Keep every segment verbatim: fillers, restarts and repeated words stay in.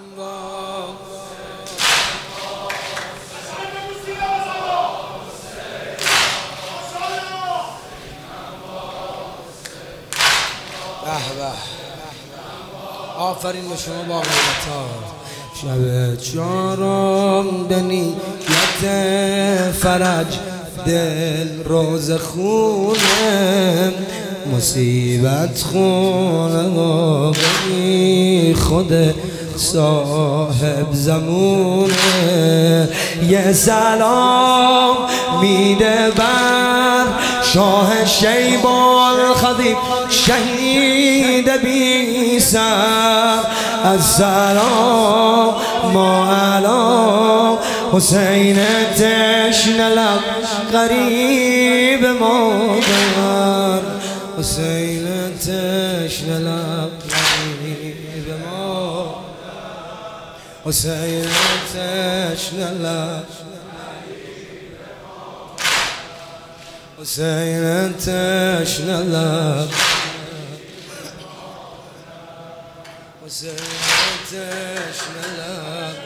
آفرین به شما با غیرتا. شب چهارم به نیت فرج دل روز خونه مصیبت خونه و بی خود صاحب زمونه یه سلام میده بر شاه شیبال خدیب شهید بی سر السلام ما علی حسین تشنه لب قریب مادر حسین تشنه لب قریب ما حسین تشنه لب حسین تشنه لب حسین تشنه لب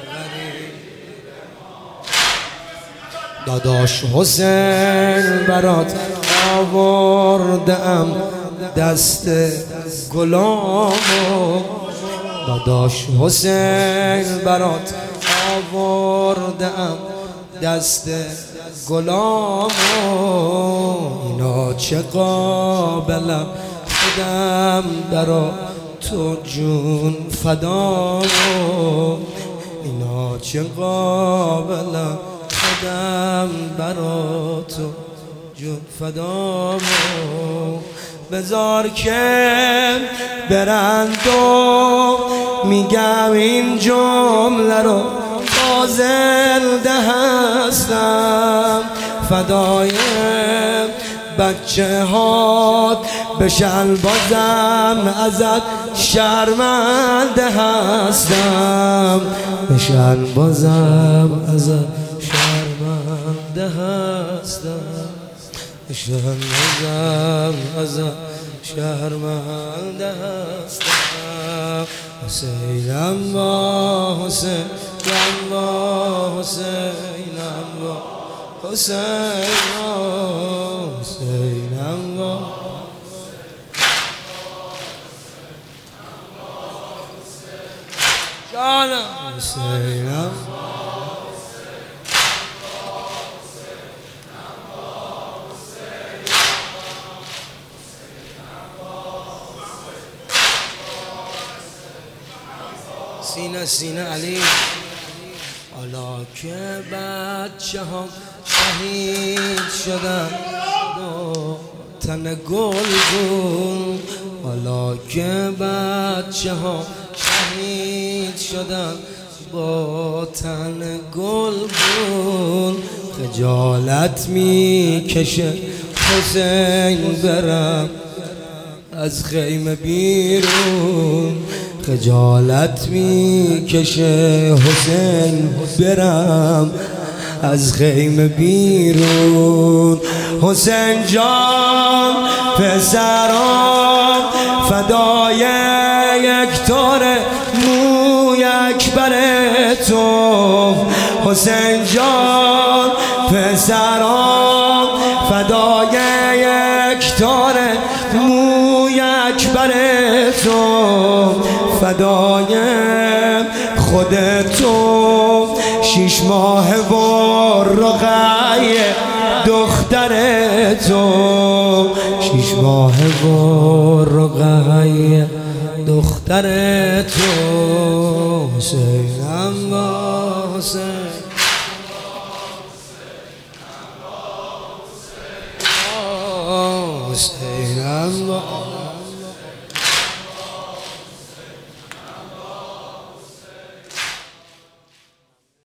داداش حسین برات آوردم دست گلامو داداش حسین برات آوردم دست گلامو اینا چه قابلم خودم برا تو جون فدامو اینا چه قابلم خودم برا تو جون فدامو بذار که برند و میگم این جمله رو تا زنده هستم فدای بچه هات بشن بازم ازت شرمنده هستم بشن بازم ازت شرمنده هستم بشن بازم ازت شرمنده هستم حسینم با حسینم با حسینم با حسینم حسینم با جانم حسینم سینه سینه علی حالا که بچه ها شهید شدن با تن گلگون حالا که بچه ها شهید شدن با تن گلگون خجالت میکشه حسین برم از خیمه بیرون خجالت میکشه حسین برم از خیمه بیرون حسین جان پسرام فدای یک تار مویک بر تو حسین جان پسرام فدای یک تار مویک بر تو فدای خود تو شیش ماه و رقعی دختر تو شیش ماه و رقعی دختر تو حسینم با حسین حسینم با